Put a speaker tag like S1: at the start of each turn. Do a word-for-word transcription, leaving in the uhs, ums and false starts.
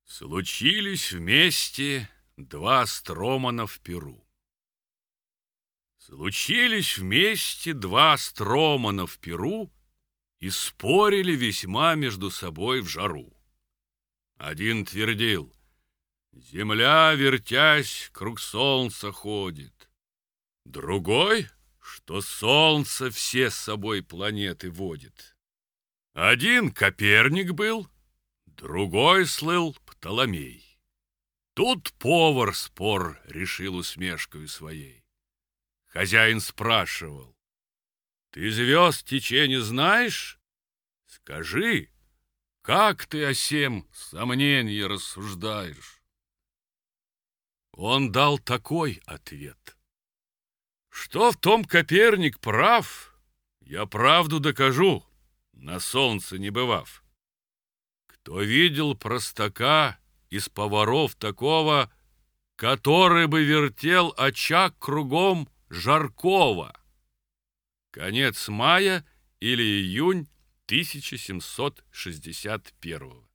S1: Случились вместе два Стромана в Перу. Случились вместе два Стромана в Перу и спорили весьма между собой в жару. Один твердил: земля, вертясь, круг солнца ходит. Другой, что солнце все с собой планеты водит. Один Коперник был, другой слыл Птоломей. Тут повар спор решил усмешкою своей. Хозяин спрашивал: ты звезд течение знаешь? Скажи, как ты о сем сомненье рассуждаешь? Он дал такой ответ: что в том Коперник прав, я правду докажу, на солнце не бывав. Кто видел простака из поваров такого, который бы вертел очаг кругом жаркого? Конец мая или июнь тысяча семьсот шестьдесят первого.